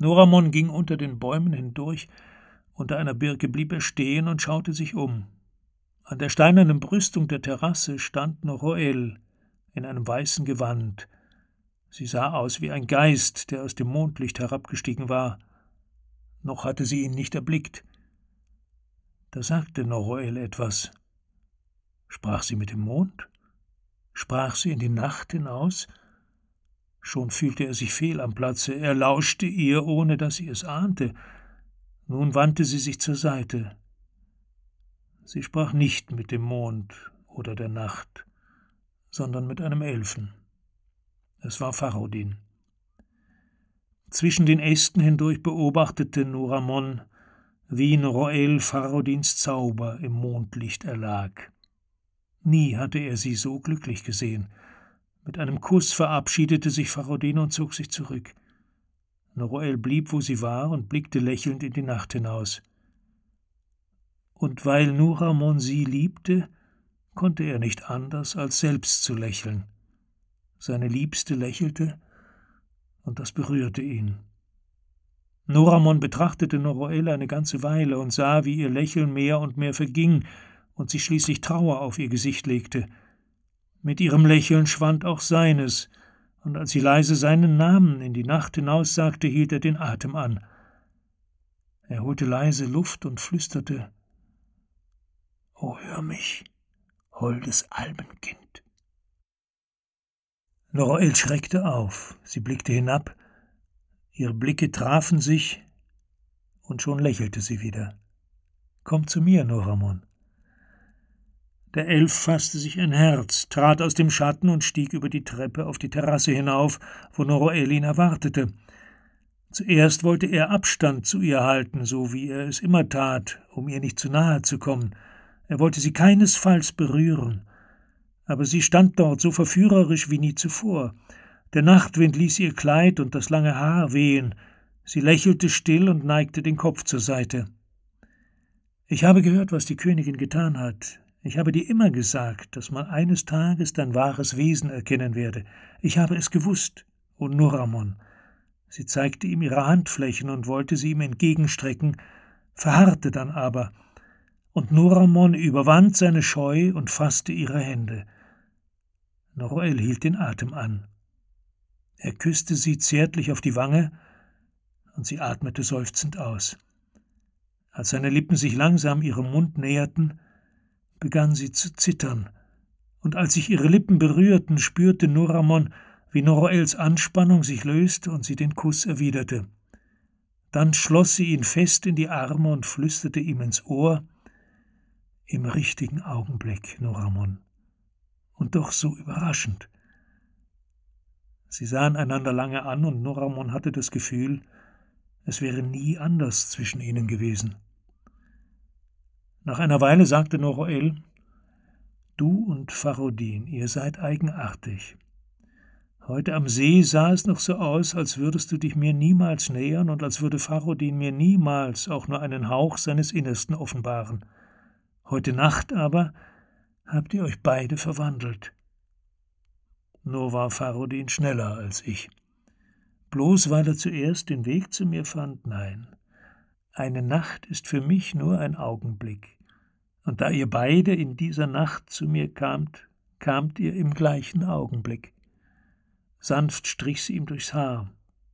Noramon ging unter den Bäumen hindurch, unter einer Birke blieb er stehen und schaute sich um. An der steinernen Brüstung der Terrasse stand Noroel in einem weißen Gewand. Sie sah aus wie ein Geist, der aus dem Mondlicht herabgestiegen war. Noch hatte sie ihn nicht erblickt. Da sagte Noroel etwas. Sprach sie mit dem Mond? Sprach sie in die Nacht hinaus? Schon fühlte er sich fehl am Platze. Er lauschte ihr, ohne dass sie es ahnte. Nun wandte sie sich zur Seite. Sie sprach nicht mit dem Mond oder der Nacht, sondern mit einem Elfen. Es war Farodin. Zwischen den Ästen hindurch beobachtete Noramon, wie Noroel Farodins Zauber im Mondlicht erlag. Nie hatte er sie so glücklich gesehen. Mit einem Kuss verabschiedete sich Farodin und zog sich zurück. Noroel blieb, wo sie war, und blickte lächelnd in die Nacht hinaus. Und weil Noramon sie liebte, konnte er nicht anders, als selbst zu lächeln. Seine Liebste lächelte, und das berührte ihn. Noramon betrachtete Noroel eine ganze Weile und sah, wie ihr Lächeln mehr und mehr verging und sich schließlich Trauer auf ihr Gesicht legte. Mit ihrem Lächeln schwand auch seines, und als sie leise seinen Namen in die Nacht hinaus sagte, hielt er den Atem an. Er holte leise Luft und flüsterte: »O hör mich, holdes Albenkind.« Noroel schreckte auf, sie blickte hinab, ihre Blicke trafen sich, und schon lächelte sie wieder. »Komm zu mir, Noramon.« Der Elf fasste sich ein Herz, trat aus dem Schatten und stieg über die Treppe auf die Terrasse hinauf, wo Noroel ihn erwartete. Zuerst wollte er Abstand zu ihr halten, so wie er es immer tat, um ihr nicht zu nahe zu kommen. Er wollte sie keinesfalls berühren. Aber sie stand dort so verführerisch wie nie zuvor. Der Nachtwind ließ ihr Kleid und das lange Haar wehen. Sie lächelte still und neigte den Kopf zur Seite. »Ich habe gehört, was die Königin getan hat. Ich habe dir immer gesagt, dass man eines Tages dein wahres Wesen erkennen werde. Ich habe es gewusst, O Noramon.« Sie zeigte ihm ihre Handflächen und wollte sie ihm entgegenstrecken, verharrte dann aber, und Noramon überwand seine Scheu und fasste ihre Hände. Noroel hielt den Atem an. Er küsste sie zärtlich auf die Wange, und sie atmete seufzend aus. Als seine Lippen sich langsam ihrem Mund näherten, begann sie zu zittern, und als sich ihre Lippen berührten, spürte Noramon, wie Noroels Anspannung sich löste und sie den Kuss erwiderte. Dann schloss sie ihn fest in die Arme und flüsterte ihm ins Ohr: »Im richtigen Augenblick, Noramon. Und doch so überraschend.« Sie sahen einander lange an, und Noramon hatte das Gefühl, es wäre nie anders zwischen ihnen gewesen. Nach einer Weile sagte Noroel: »Du und Farodin, ihr seid eigenartig. Heute am See sah es noch so aus, als würdest du dich mir niemals nähern und als würde Farodin mir niemals auch nur einen Hauch seines Innersten offenbaren. Heute Nacht aber habt ihr euch beide verwandelt. Nur war Farodin schneller als ich. Bloß weil er zuerst den Weg zu mir fand, nein. Eine Nacht ist für mich nur ein Augenblick. Und da ihr beide in dieser Nacht zu mir kamt ihr im gleichen Augenblick.« Sanft strich sie ihm durchs Haar.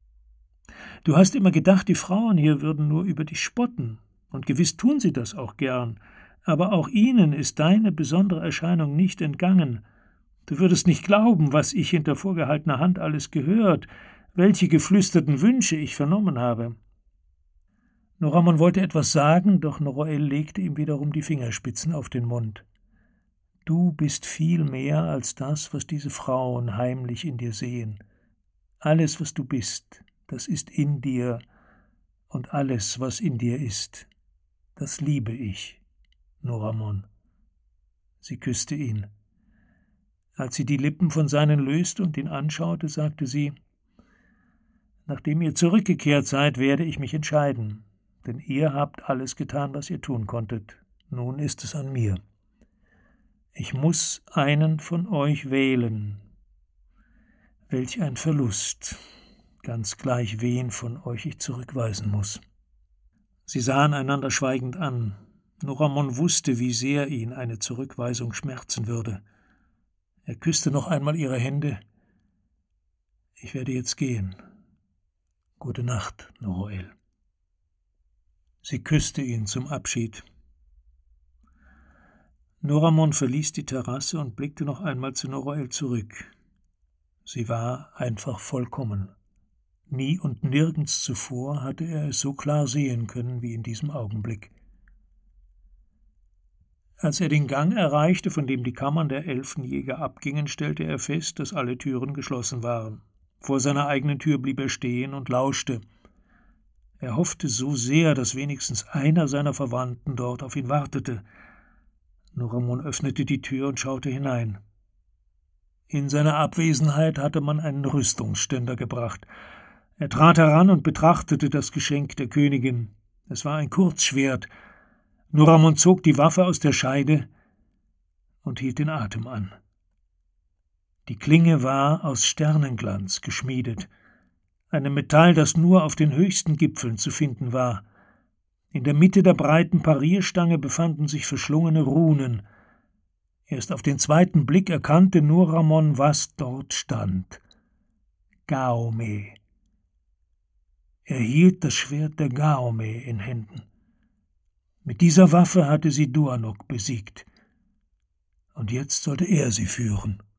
»Du hast immer gedacht, die Frauen hier würden nur über dich spotten, und gewiss tun sie das auch gern, aber auch ihnen ist deine besondere Erscheinung nicht entgangen. Du würdest nicht glauben, was ich hinter vorgehaltener Hand alles gehört, welche geflüsterten Wünsche ich vernommen habe.« Noramon wollte etwas sagen, doch Noroel legte ihm wiederum die Fingerspitzen auf den Mund. »Du bist viel mehr als das, was diese Frauen heimlich in dir sehen. Alles, was du bist, das ist in dir, und alles, was in dir ist, das liebe ich, Noramon.« Sie küsste ihn. Als sie die Lippen von seinen löste und ihn anschaute, sagte sie: »Nachdem ihr zurückgekehrt seid, werde ich mich entscheiden, denn ihr habt alles getan, was ihr tun konntet. Nun ist es an mir. Ich muss einen von euch wählen. Welch ein Verlust! ganz gleich, wen von euch ich zurückweisen muss.« Sie sahen einander schweigend an. Noramon wusste, wie sehr ihn eine Zurückweisung schmerzen würde. Er küsste noch einmal ihre Hände. »Ich werde jetzt gehen. Gute Nacht, Noroel.« Sie küsste ihn zum Abschied. Noramon verließ die Terrasse und blickte noch einmal zu Noroel zurück. Sie war einfach vollkommen. Nie und nirgends zuvor hatte er es so klar sehen können wie in diesem Augenblick. Als er den Gang erreichte, von dem die Kammern der Elfenjäger abgingen, stellte er fest, dass alle Türen geschlossen waren. Vor seiner eigenen Tür blieb er stehen und lauschte. Er hoffte so sehr, dass wenigstens einer seiner Verwandten dort auf ihn wartete. Noramon öffnete die Tür und schaute hinein. In seiner Abwesenheit hatte man einen Rüstungsständer gebracht. Er trat heran und betrachtete das Geschenk der Königin. Es war ein Kurzschwert. Noramon zog die Waffe aus der Scheide und hielt den Atem an. Die Klinge war aus Sternenglanz geschmiedet, einem Metall, das nur auf den höchsten Gipfeln zu finden war. In der Mitte der breiten Parierstange befanden sich verschlungene Runen. Erst auf den zweiten Blick erkannte Noramon, was dort stand. Gaome. Er hielt das Schwert der Gaome in Händen. Mit dieser Waffe hatte sie Duanok besiegt. Und jetzt sollte er sie führen.